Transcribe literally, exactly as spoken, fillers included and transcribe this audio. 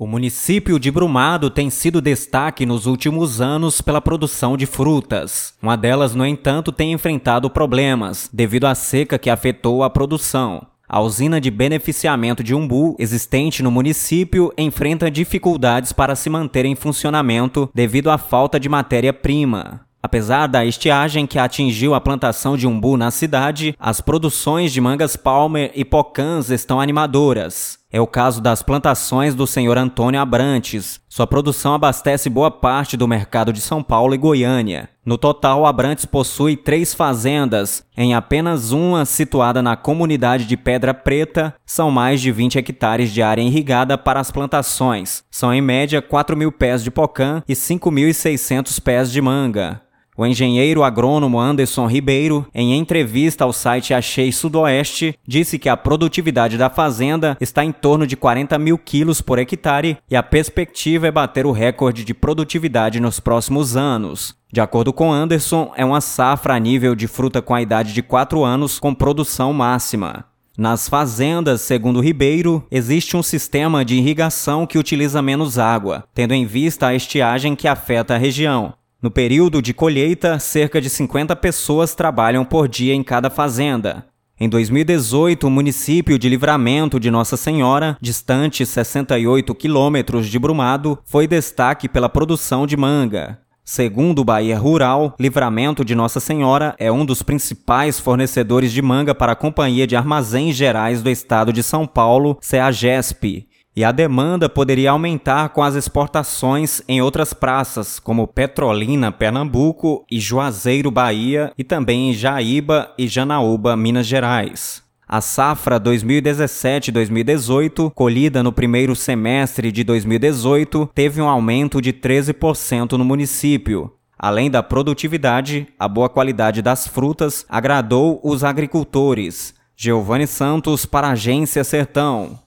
O município de Brumado tem sido destaque nos últimos anos pela produção de frutas. Uma delas, no entanto, tem enfrentado problemas, devido à seca que afetou a produção. A usina de beneficiamento de umbu, existente no município, enfrenta dificuldades para se manter em funcionamento devido à falta de matéria-prima. Apesar da estiagem que atingiu a plantação de umbu na cidade, as produções de mangas Palmer e pocãs estão animadoras. É o caso das plantações do senhor Antônio Abrantes. Sua produção abastece boa parte do mercado de São Paulo e Goiânia. No total, Abrantes possui três fazendas. Em apenas uma, situada na comunidade de Pedra Preta, são mais de vinte hectares de área irrigada para as plantações. São em média quatro mil pés de pocã e cinco mil e seiscentos pés de manga. O engenheiro agrônomo Anderson Ribeiro, em entrevista ao site Achei Sudoeste, disse que a produtividade da fazenda está em torno de quarenta mil quilos por hectare e a perspectiva é bater o recorde de produtividade nos próximos anos. De acordo com Anderson, é uma safra a nível de fruta com a idade de quatro anos com produção máxima. Nas fazendas, segundo Ribeiro, existe um sistema de irrigação que utiliza menos água, tendo em vista a estiagem que afeta a região. No período de colheita, cerca de cinquenta pessoas trabalham por dia em cada fazenda. Em dois mil e dezoito, o município de Livramento de Nossa Senhora, distante sessenta e oito quilômetros de Brumado, foi destaque pela produção de manga. Segundo o Bahia Rural, Livramento de Nossa Senhora é um dos principais fornecedores de manga para a Companhia de Armazéns Gerais do Estado de São Paulo, CEAGESP. E a demanda poderia aumentar com as exportações em outras praças, como Petrolina, Pernambuco e Juazeiro, Bahia, e também em Jaíba e Janaúba, Minas Gerais. A safra dois mil e dezessete dois mil e dezoito, colhida no primeiro semestre de dois mil e dezoito, teve um aumento de treze por cento no município. Além da produtividade, a boa qualidade das frutas agradou os agricultores. Giovanni Santos para a Agência Sertão.